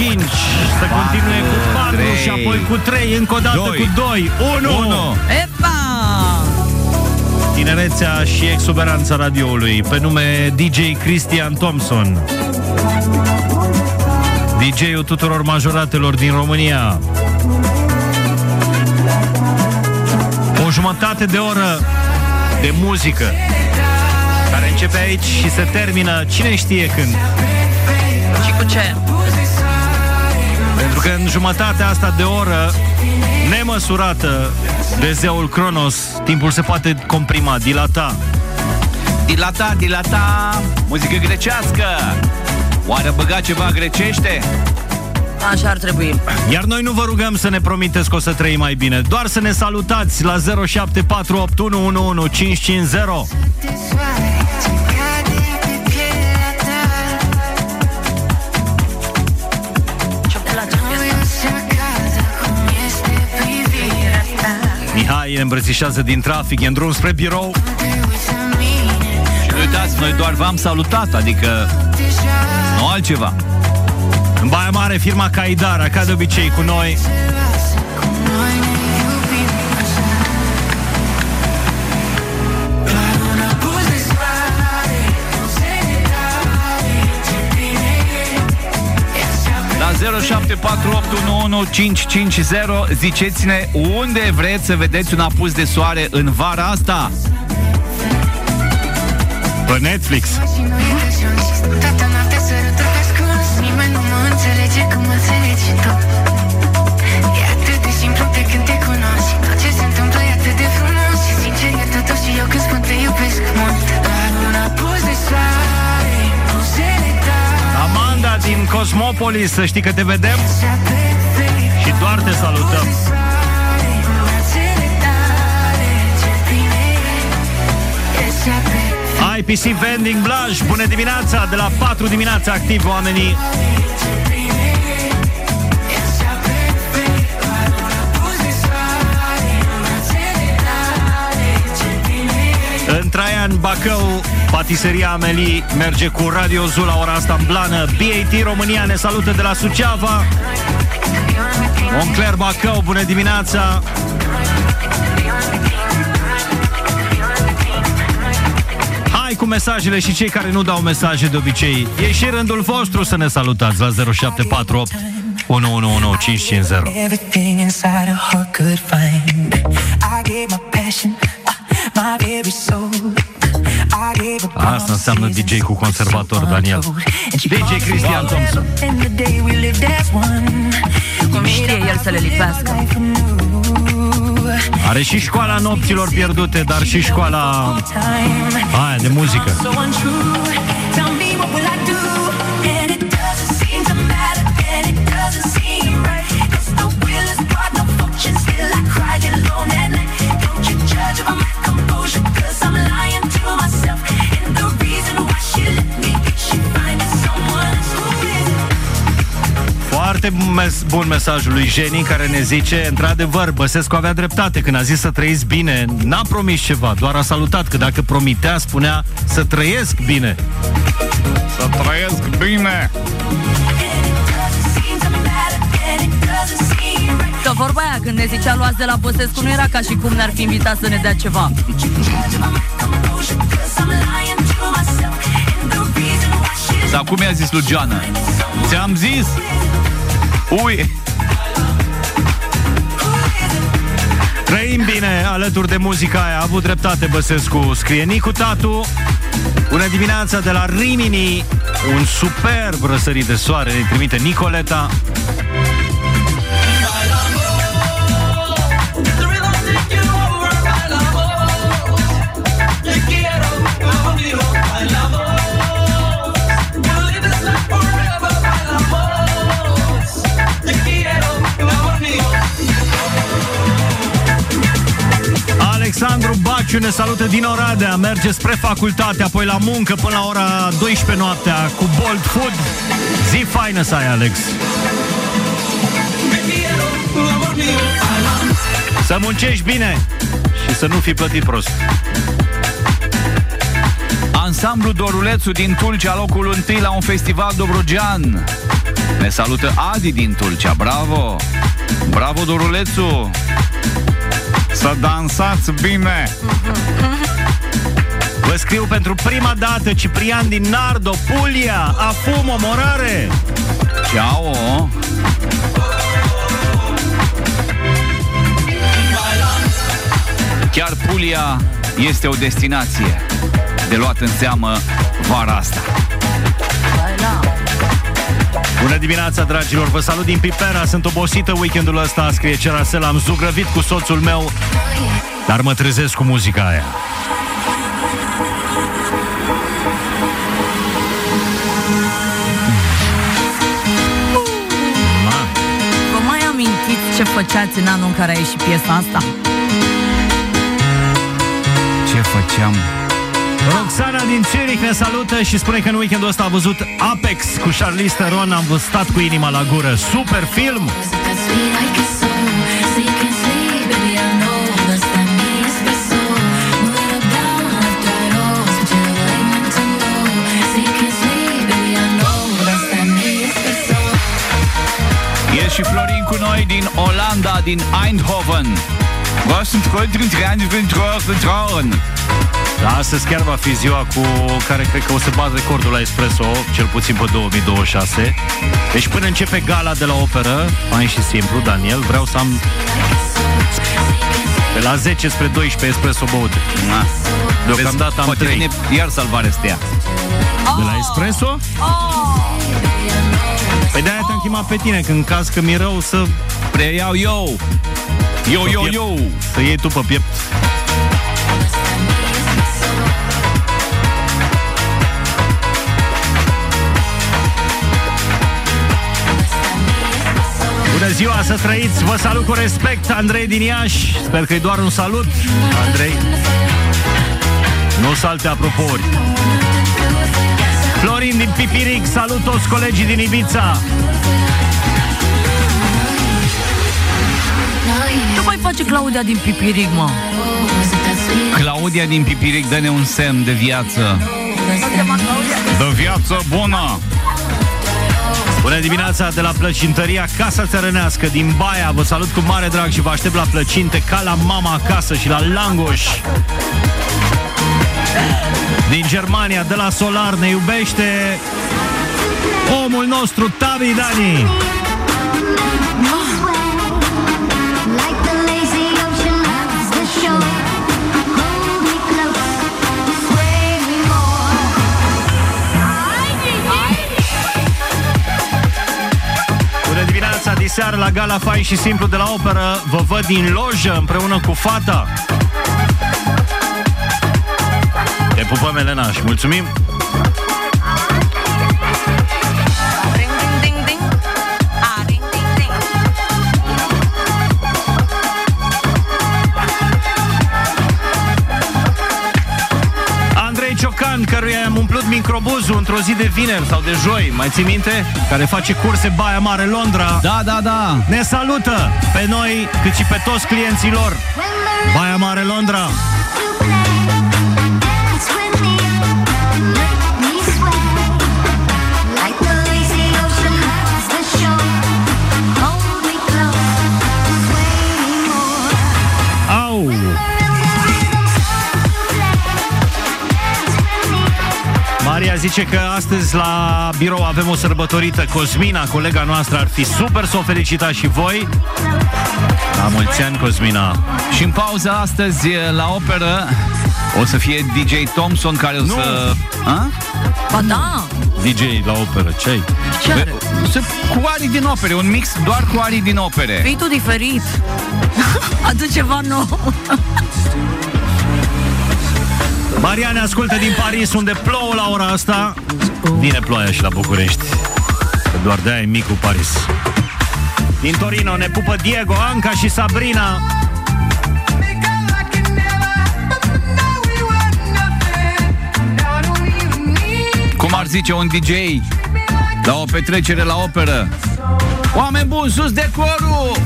5, să continue cu 4 și apoi cu 3, încă o dată cu 2, 1. Epa! Tinerețea și exuberanța radioului, pe nume DJ Cristian Thompson, DJ-ul tuturor majoratelor din România. O jumătate de oră de muzică care începe aici și se termină cine știe când. Și cu ce? Pentru că în jumătatea asta de oră nemăsurată de zeul Cronos, timpul se poate comprima, dilata. Dilata, muzică grecească. Oare băga ceva grecește? Așa ar trebui. Iar noi nu vă rugăm să ne promiteți că o să trăim mai bine, doar să ne salutați la 0748111550. Mihai ne îmbrățișează din trafic, e în drum spre birou. Și nu uitați, noi doar v-am salutat, adică nu altceva. În Baia Mare, firma Caidara, ca de obicei cu noi. La 0748111550 ziceți-ne unde vreți să vedeți un apus de soare în vara asta. Pe Netflix. Amanda din Cosmopolis, să știi că te vedem și doar te salutăm. IPC Vending Blaj, bună dimineața, de la 4 dimineața activ oamenii. În Traian, Bacău, patiseria Amelie merge cu Radio Zul la ora asta în blană. BAT România ne salută de la Suceava. Moncler Bacău, bună dimineața. Hai cu mesajele și cei care nu dau mesaje de obicei. E și rândul vostru să ne salutați la 0748 111550. Asta înseamnă DJ cu conservator, Daniel. DJ Cristian Thompson. Cum știe el să le lipească. Are și școala nopților pierdute, dar și școala aia de muzică. Foarte bun mesajul lui Jenny, care ne zice: într-adevăr, Băsescu avea dreptate când a zis să trăiți bine. N-a promis ceva, doar a salutat, că dacă promitea, spunea să trăiesc bine. Să trăiesc bine. Că vorba aia, când ne zicea luați de la Băsescu, nu era ca și cum ne-ar fi invitat să ne dea ceva. Dar cum i-a zis lui Geana? Ți-am zis? Ui! Trăim bine alături de muzica aia. A avut dreptate Băsescu. Scrie Nicu Tatu. Bună dimineața de la Rimini. Un superb răsărit de soare ne trimite Nicoleta. Alexandru Baciu ne salută din Oradea. Merge spre facultate, apoi la muncă până la ora 12 noaptea cu Bolt Food. Zi faină să ai, Alex. Să muncești bine și să nu fii plătit prost. Ansamblu Dorulețu din Tulcea, locul 1 la un festival dobrogean. Ne salută Adi din Tulcea. Bravo! Bravo, Dorulețu! Să dansați bine! Vă scriu pentru prima dată, Ciprian din Nardo, Puglia, Afum, Omorare. Ciao! Chiar Puglia este o destinație de luat în seamă vara asta. Bună dimineața, dragilor, vă salut din Pipera. Sunt obosită weekendul ăsta, scrie Cerasel. Am zugrăvit cu soțul meu, dar mă trezesc cu muzica aia. Vă mai amintiți ce făceați în anul în care a ieșit piesa asta? Ce făceam? Roxana din Zurich ne salută și spune că în weekendul ăsta a văzut Apex cu Charlize Theron. Am stat cu inima la gură. Super film! E și Florin cu noi din Olanda, din Eindhoven. Was sunt vertrauen. Da, astăzi chiar va fi ziua cu care cred că o să bat recordul la Espresso, cel puțin pe 2026. Deci până începe gala de la operă, fain și simplu, Daniel, vreau să am pe la 10 spre 12 Espresso băute. Deocamdată am 3. Iar salvare stea. De la Espresso? Păi de-aia te-am chemat pe tine, că în caz că mi-e rău să preiau eu. Eu. Să iei tu pe piept. Bună ziua, să trăiți, vă salut cu respect, Andrei din Iași. Sper că e doar un salut, Andrei. Nu salte apropouri. Florin din Pipiric, salut toți colegii din Ibița. Ce mai face Claudia din Pipiric, mă? Claudia din Pipiric, dă-ne un semn de viață. De viață bună. Bună dimineața de la plăcintăria Casa Țărănească din Baia. Vă salut cu mare drag și vă aștept la plăcinte ca la mama acasă și la Langoș. Din Germania, de la Solar, ne iubește omul nostru, Tavi Dani. Diseară la gala fain și simplu de la operă vă văd din lojă împreună cu fata. Te pupăm, Elena, și mulțumim. Ciocan, căruia am umplut microbuzul într-o zi de vineri sau de joi, mai ții minte? Care face curse Baia Mare Londra. Da. Ne salută pe noi, cât și pe toți clienții lor. Baia Mare Londra. Maria zice că astăzi la birou avem o sărbătorită. Cosmina, colega noastră, ar fi super să o felicitați și voi. La mulți ani, Cosmina. Și în pauza astăzi la operă o să fie DJ Thompson care o să... A? Ba da! DJ la operă, ce-ai? Cu arii din opere, un mix doar cu arii din opere. Fii tu diferit. Adu ceva nou. Maria ne ascultă din Paris, unde plouă la ora asta. Vine ploaia și la București, că doar de-aia e micul Paris. Din Torino ne pupă Diego, Anca și Sabrina. Cum ar zice un DJ la o petrecere la operă: oameni buni, sus decorul!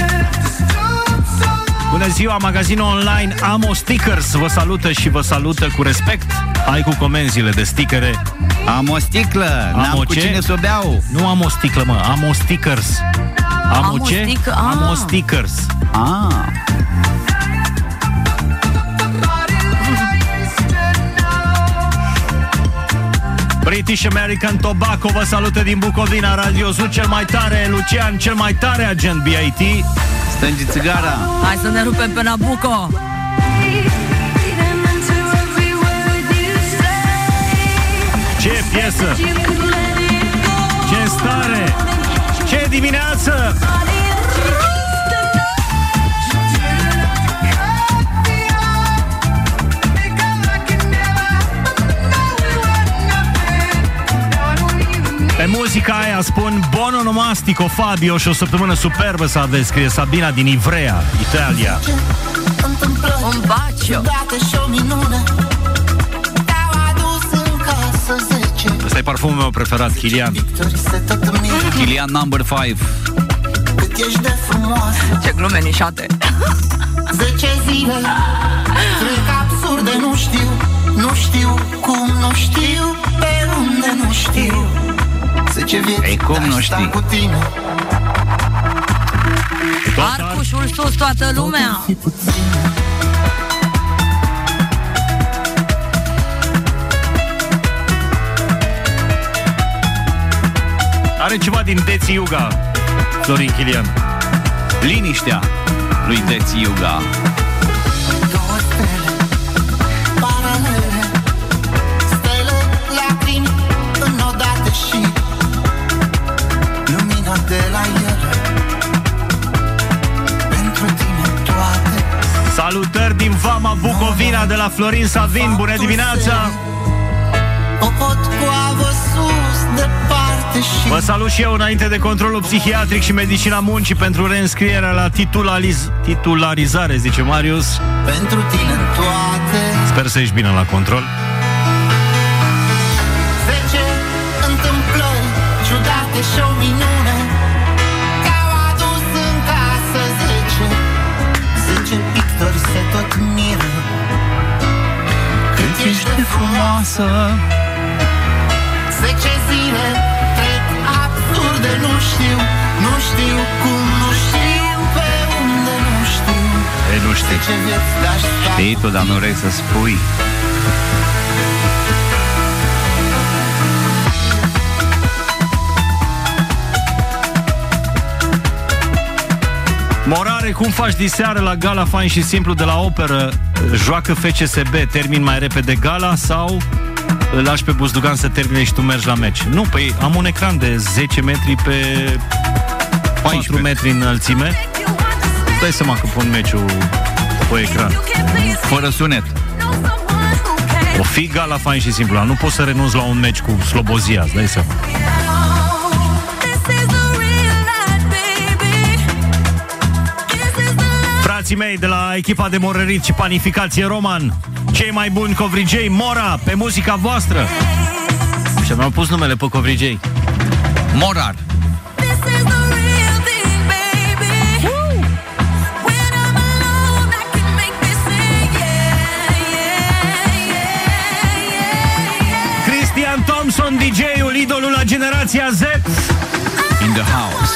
Bună ziua, magazinul online Amo Stickers vă salută și vă salută cu respect. Hai cu comenzile de stickere Am o sticlă, Am n-am o cu ce? cine să o beau. Nu am o sticlă, mă, am o stickers. Am o ce? Am o stickers. British American Tobacco vă salută din Bucovina, Radio Zoo cel mai tare, Lucian cel mai tare, agent BIT. Stângi țigara. Hai să ne rupem pe Nabucco. Ce piesă! Ce stare! Ce dimineață! Pe muzica aia spun buon onomastico Fabio și o săptămână superbă să aveți, scrie Sabina din Ivrea, Italia. Un bacio. Ăsta e parfumul meu preferat, Kilian. Kilian number 5. Ce glume nișate. 10 zile trec absurde, nu știu cum, nu știu pe unde, nu știu. 10 vieți Ei, cum nu știi? cu tine. Arcușul sus, toată lumea. Are ceva din Deți Iuga, Florin Kilian. Liniștea lui Deți Iuga. Două stele paralele, stele, lacrimi înodate și lumina de la ele. Pentru tine toate. Salutări din Vama Bucovina de la Florin Savin, bună dimineața! O pot cu avă sus, departe și... Vă salut și eu înainte de controlul psihiatric și medicina muncii pentru reînscrierea la titularizare, zice Marius. Pentru tine toate. Sper să ești bine la control. 10 întâmplări ciudate și o minune că-au adus în casă 10 pictori se tot miră cât ești de frumoasă. 10 zile trec absurde, nu știu cum, nu știu pe unde, nu știu. Ei, nu știu. 10 vieți de-aș sta. Știi tu, dar nu vrei să spui. Morare, cum faci diseară la gala Fain și Simplu de la operă? Joacă FCSB, termin mai repede gala sau îl lași pe Buzdugan să termine și tu mergi la meci? Nu, păi am un ecran de 10 metri pe 4 metri înălțime. Dai seama că pun meciul pe ecran. Fără sunet. O fi gala Fain și Simplu, nu poți să renunți la un meci cu Slobozia, îți dai seama. Frații mei de la echipa de morărit și panificație Roman, cei mai buni covrigei, Mora, pe muzica voastră. Și mi-au pus numele pe covrigei. Morar. Cristian Thompson, DJ-ul, idolul la generația Z. In the house.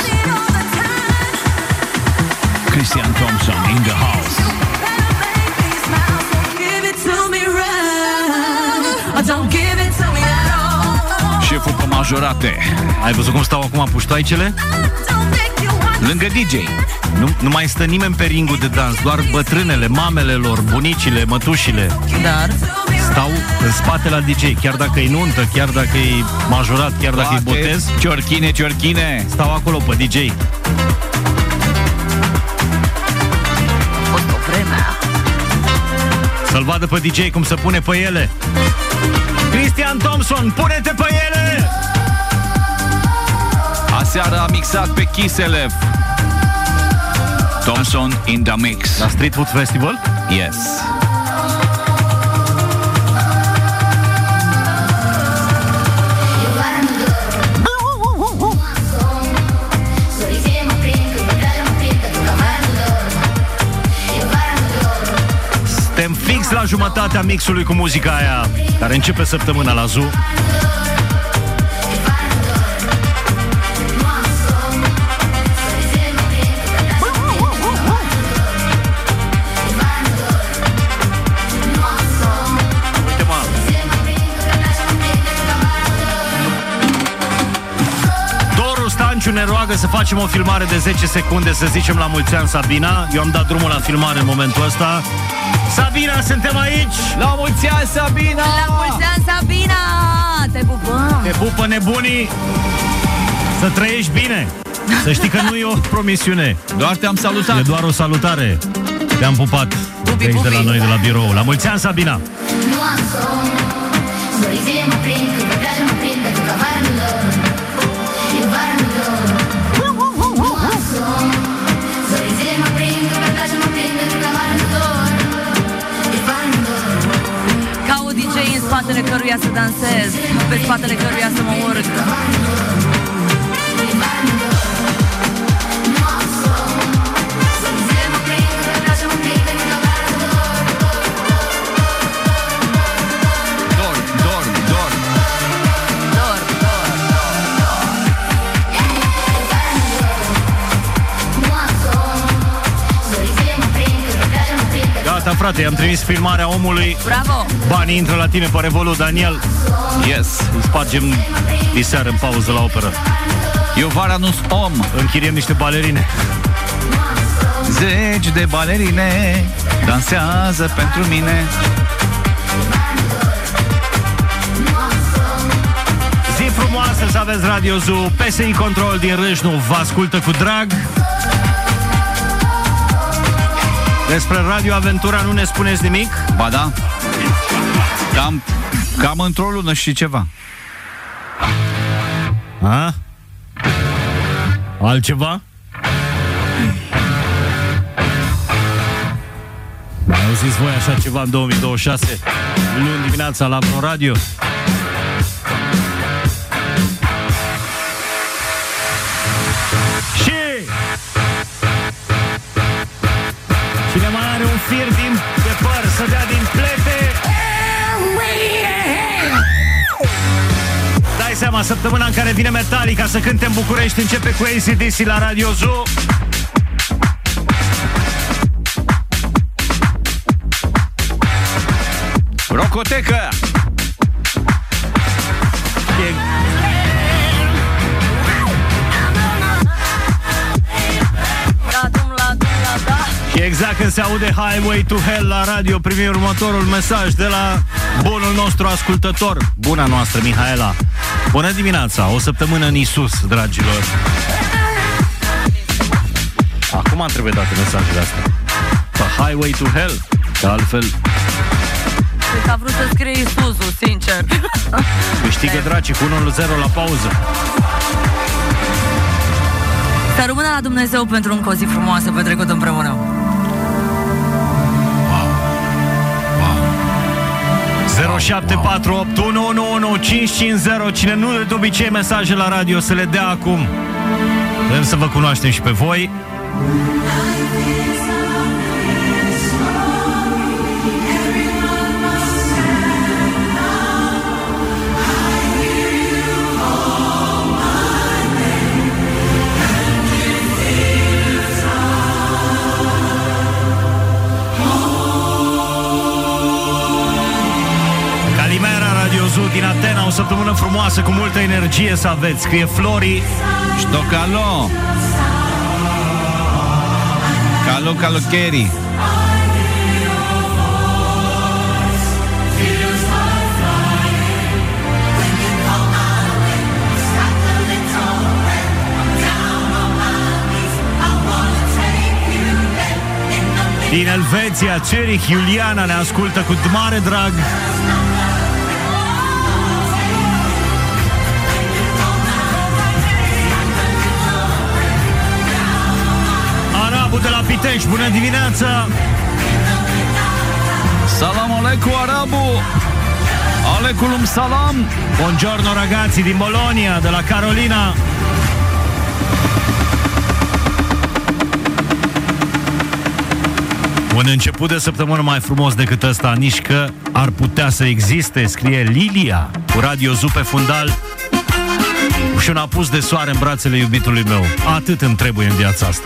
Christian Thompson in the house. Șeful pe majorate. Ai văzut cum stau acum puștoaicele? Lângă DJ. Nu mai stă nimeni pe ringul de dans, doar bătrânele, mamele lor, bunicile, mătușile. Dar Stau în spate la DJ, chiar dacă e nuntă, chiar dacă e majorat, chiar dacă e botez. Ciorchine. Stau acolo pe DJ. Să-l vadă pe DJ cum se pune pe ele. Cristian Thompson, pune-te pe ele! Aseară a mixat pe Kiss LF. Thompson in the mix. La Street Food Festival? Yes. Suntem fix la jumătatea mixului cu muzica aia care începe săptămâna la Zoo. Bunciu ne roagă să facem o filmare de 10 secunde, să zicem la mulți ani, Sabina. Eu am dat drumul la filmare în momentul ăsta. Sabina, suntem aici! La mulți ani, Sabina! La mulți ani, Sabina! Te pupăm! Te pupă nebunii! Să trăiești bine! Să știi că nu e o promisiune. Doar te-am salutat. E doar o salutare. Te-am pupat Pupi, aici pupi. de la noi, de la birou. La mulți ani, Sabina! Nu am somn, zorii mă prind, când pe plajă mă prind, pentru că vară nu dorm. Eu vară nu dorm. Nu am somn, zorii mă prind, când pe plajă mă prind, pentru că vară nu dorm. Eu vară nu dorm. Ca o DJ în spatele căruia să dansez, pe spatele căruia să mă urc. Nu am somn, zorii mă prind, când pe plajă mă prind, pentru că vară nu dorm. Dorm, dorm, dorm. Dorm, dorm. Nu am somn, zorii mă prind, când pe plajă mă prind, pentru că Gata, frate, i-am trimis filmarea omului. Bravo! Banii intră la tine pe Revolut, Daniel. Yes. Îl spargem diseară în pauză la operă. Eu vara nu-s om. Închiriem niște balerine. Zeci de balerine dansează pentru mine. Zi frumoasă să aveți Radio Zoo. PSI Control din Râșnu vă ascultă cu drag. Despre Radio Aventura nu ne spuneți nimic? Ba da. Cam într-o lună și ceva. A? Altceva? Mai auziți voi așa ceva în 2026? Luni dimineața la Pro Radio? Și cine mai are un fir de păr să dea din plete? Dai seama, săptămâna în care vine Metallica să cânte în București începe cu AC/DC la Radio Zoo. Rocotecă! Și exact când se aude Highway to Hell la radio, primim următorul mesaj de la bunul nostru ascultător, buna noastră Mihaela. Bună dimineața, o săptămână în Isus, dragilor. Acum trebuie date mesajele astea. Pe Highway to Hell, că altfel Deci a vrut să scrie Isuzu, sincer. câștigă dracii cu 1-0 la pauză. Să rămână la Dumnezeu pentru încă o zi frumoasă petrecută împreună. 0748111550. Cine nu le de obicei mesaje la radio să le dea acum. Vrem să vă cunoaștem și pe voi. Radio Zoo din Atena, o săptămână frumoasă cu multă energie să aveți. Scrie Flori. Ștocalo. Calo calocheri. Din Elveția, Zurich, Iuliana ne ascultă cu mare drag. Arabu de la Pitești, bună dimineața! Salam aleikum, Arabu! Aleculum salam! Buongiorno ragazzi din Bologna, de la Carolina. Un început de săptămână mai frumos decât ăsta, nici că ar putea să existe, scrie Lilia, cu Radio Zoo pe fundal și un apus de soare în brațele iubitului meu. Atât îmi trebuie în viața asta.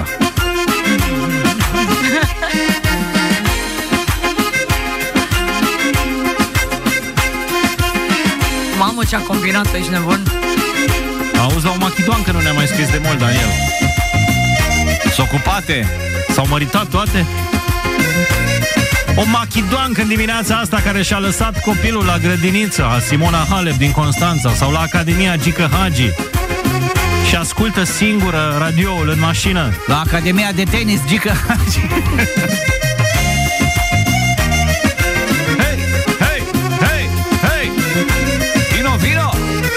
Mamă, ce-a combinat, ești nebun. Auzi, la o machidoancă nu ne-a mai scris de mult, Daniel. S-au ocupate. S-au măritat toate? O machidoancă în dimineața asta care și-a lăsat copilul la grădiniță, a Simona Halep din Constanța, sau la Academia Gică Hagi, și ascultă singură radioul în mașină. La Academia de Tenis Gică Hagi. Hei, hei, hei, hei! Vino!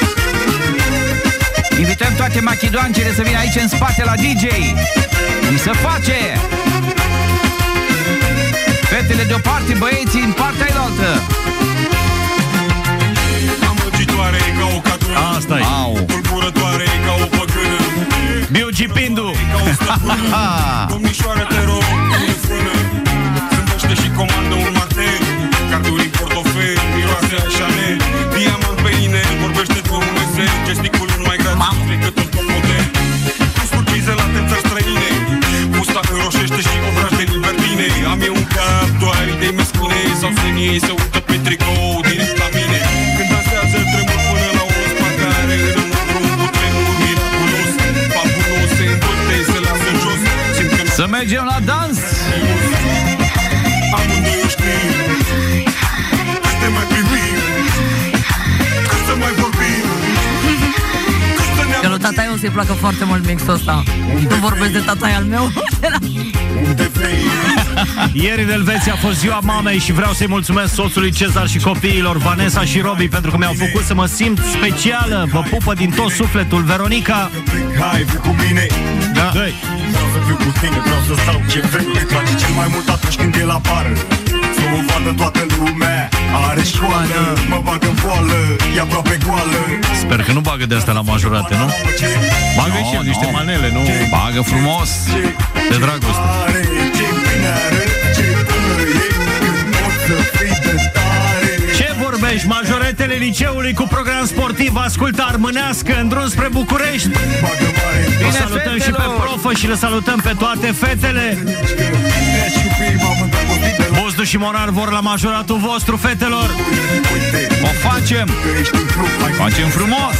Invităm toate machidoancele să vină aici în spate la DJ. Cum se face? Fetele de o parte, băieții în partea ailaltă. Amăgitoare ca o catură. Asta-i. Tulburătoare ca o păgână. Biugi Pindu. Ca o stăpână. Domnișoară, te rog, nu frână. Zâmbește și comandă un martel. Carduri în portofel, miroase a Chanel. Diamant pe inel, vorbește cu un esel. Gesticulul mai gratis decât un top model. Cu surprize la țări străine. Pusta înroșește și obraj de libertine. Am eu un cap, doar idei mescune. Sau seniei se uită pe tricou direct la mine. Când dansează tremur până la un spatare. În un drum cu tremur miraculos. Fabulos se învârte, se lasă jos. Simt că să mergem la dans. Amândoi știm că te mai privim, că să mai vorbim, că să ne Că lui tataie o să-i placă foarte mult mixul ăsta. Nu vorbesc de tataie al meu. unde vrei. Ieri în Elveția a fost ziua mamei și vreau să-i mulțumesc soțului Cezar și copiilor, Vanessa și Robi, pentru că mi-au făcut să mă simt specială. Vă pupă din tot sufletul, Veronica. Hai, vii cu mine. Da. Vreau să fiu cu tine, vreau să stau ce vrei. Îmi place cel mai mult atunci când e la bară. Să o vadă toată lumea. Are școală, mă bagă în boală. E aproape goală. Sper că nu bagă de asta la majorate, nu? Bagă și el niște manele, nu? Bagă frumos. De dragoste. Ce bine arăt, ce bună e. Când pot să fii de tare. Ce vorbești? Majoretele liceului cu program sportiv ascultă armânească în drum spre București. Îl salutăm și pe profă și le salutăm pe toate fetele. Buzdu și Morar vor la majoratul vostru, fetelor. O facem. Facem frumos.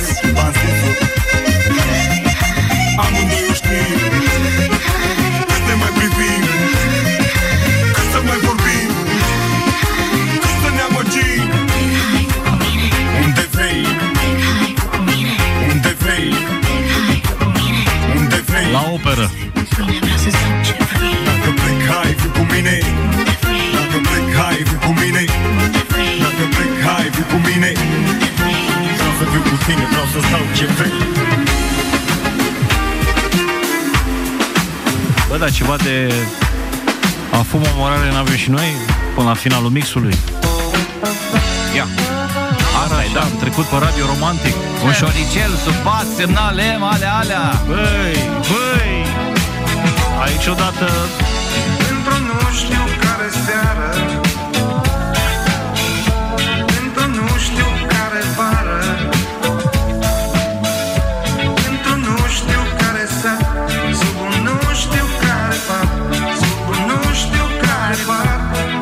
Amândoi știm că te mai privim, că să mai vorbim, că să ne amăgim. Unde vrei, unde vrei, unde vrei. La operă. Dacă plec, hai, vii cu mine. Dacă plec, hai, vii cu mine. Dacă plec, hai, vii cu mine. Vreau să fiu cu tine, vreau să stau ce vrei. Bă, dar ceva de afum omorare n-avem și noi până la finalul mixului. Ia. Asta e, da, am trecut pe Radio Romantic. Un șoricel sub pat, semnale, alea. Băi, aici odată. Într-o nu știu care seară, într-o nu știu care vară, într-o nu știu care seară, sub un nu știu care var, sub un nu știu care var.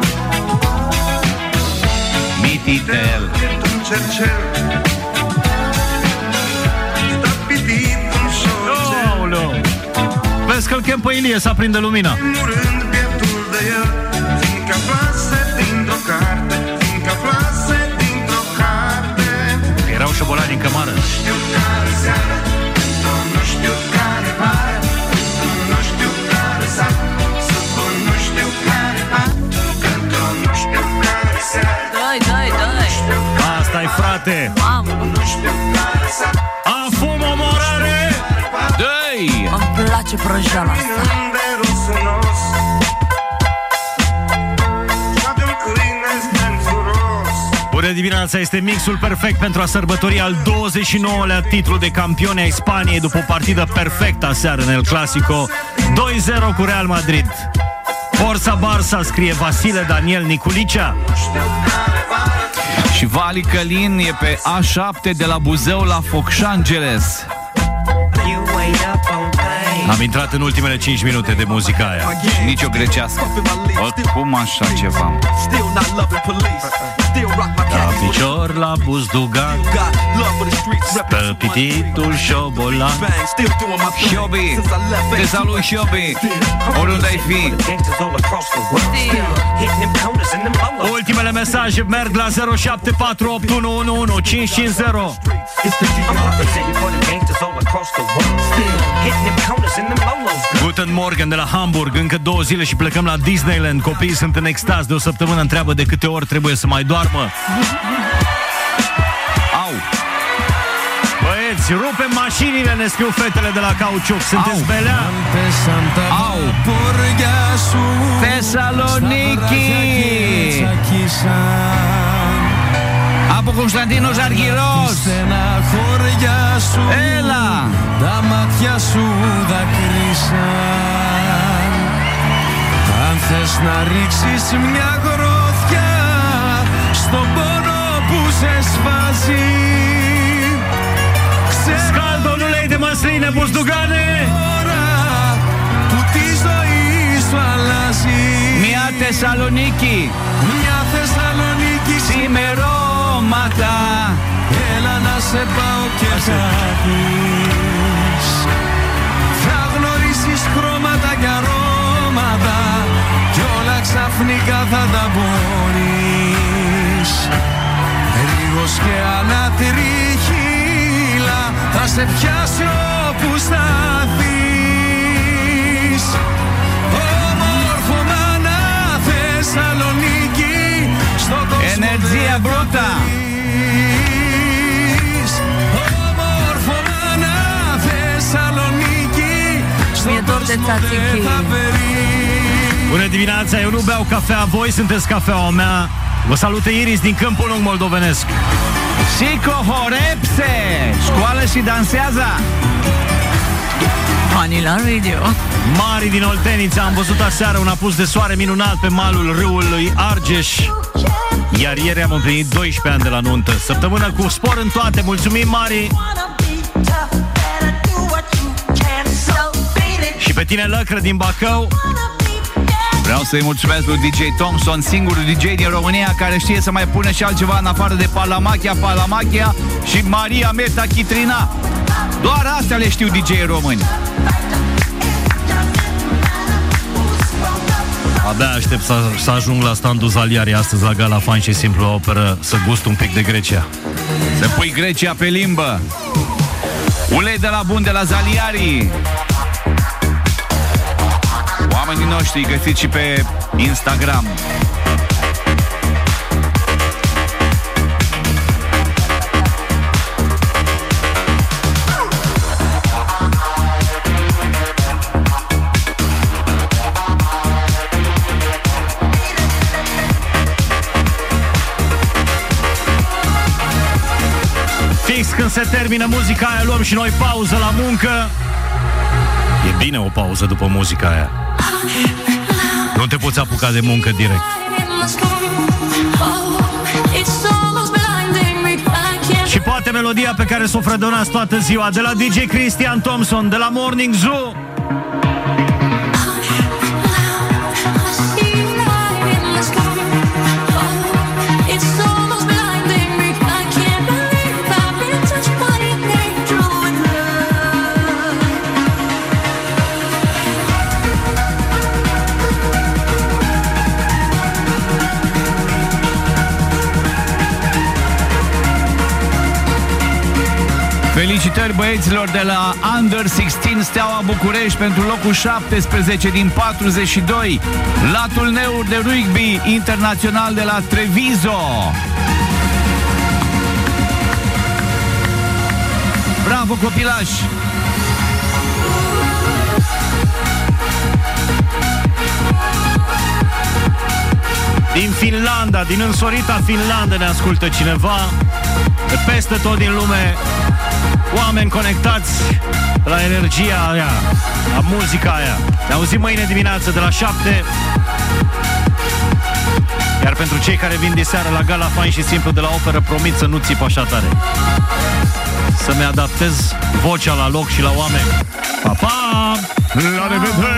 Mititel. Un cercel, stă pitit un șorcel. Aoleu. Vezi că-l chem pe Ilie să aprindă lumina. Murând pieptul de el, fiindcă aflase dintr-o carte, fiindcă aflase dintr-o carte. Erau șobolani în cămară. Știu care seară, nu știu care vară, nu știu care sat, nu știu care an, nu știu care seară. Dai. Asta-i, frate. Mamă, Nu știu care sat, Afum omorare. Dă-i! îmi place prăjeala asta. unde rusunos, și-a de-un câine stențuros. Bună dimineața, este mixul perfect pentru a sărbători al 29-lea titlu de campioni ai Spaniei după o partidă perfectă aseară în El Clasico, 2-0 cu Real Madrid. Forța Barça, scrie Vasile Daniel Niculicea. Și Vali Călin e pe A7 de la Buzău la Focșangeles. Am intrat în ultimele 5 minute de muzica aia. Nici o grecească. Cum așa ceva? La picior, la buzdugan, stă pititul șobolan. Șobi, te salut Șobi, oriunde ai fi. Ultimele mesaje merg la 0748111550. Guten Morgen de la Hamburg. Încă 2 zile și plecăm la Disneyland. Copiii sunt în extaz de o săptămână. Întreabă de câte ori trebuie să mai doarmă. Au. Băieți, rupem mașinile, ne scriu fetele de la Cauciuc. Sunteți belea? Au. Thessaloniki. Από Κωνσταντίνος Αργυρός. Έλα. Τα μάτια σου δακρύσαν. Αν θες να ρίξεις μια γροθιά στον πόνο που σε σφάζει, Scaldul ulei de măsline, buzdugane. που τη ζωή σου αλλάζει. Μια Θεσσαλονίκη. Μια Θεσσαλονίκη Σημερώματα. Έλα να σε πάω και θα δεις. Θα γνωρίσεις χρώματα και αρώματα κι όλα ξαφνικά θα τα μπορείς. Ρίγος και ανατριχύλα θα σε πιάσει όπου σταθείς. Όμορφο μάνα Θεσσαλονίκη στον κόσμο Energia bruta. Όμορφο μάνα Θεσσαλονίκη Mi-e dor de tzatziki. Bună dimineața, eu nu beau cafea, voi sunteți cafeaua mea. Vă salută Iris din Câmpul Lung moldovenesc. Psicohorepse. Școală și dansează. Vanilla Radio. Mari din Oltenița, am văzut aseară un apus de soare minunat pe malul râului Argeș. Iar ieri am împlinit 12 ani de la nuntă. Săptămână cu spor în toate, mulțumim Mari. Și pe tine Lăcră din Bacău. Vreau să-i mulțumesc lui DJ Thompson, singurul DJ din România care știe să mai pună și altceva în afară de Palamachia și Maria Meta Chitrina. Doar astea le știu DJ români. Abia aștept să ajung la standul Zaliari astăzi la Gala Fan și Simplu Operă să gust un pic de Grecia. Să pui Grecia pe limbă. Ulei de la bun de la Zaliari. Oamenii noștri găsiți și pe Instagram. Fix când se termină muzica aia, luăm și noi pauză la muncă. E bine o pauză după muzica aia. Nu te poți apuca de muncă direct. Și poate melodia pe care s-o fredănați toată ziua, de la DJ Christian Thompson, de la Morning Zoo. Felicitări băieților de la Under 16 Steaua București pentru locul 17 din 42 la turneul de rugby internațional de la Treviso. Bravo copilași! Din Finlanda, din însorita Finlanda ne ascultă cineva. De peste tot din lume, oameni conectați la energia aia, la muzica aia. Ne auzim mâine dimineață de la 7. Iar pentru cei care vin de seară la Gala Fain și Simplu de la Operă, promit să nu țip așa tare. Să-mi adaptez vocea la loc și la oameni. Pa, pa! La revedere!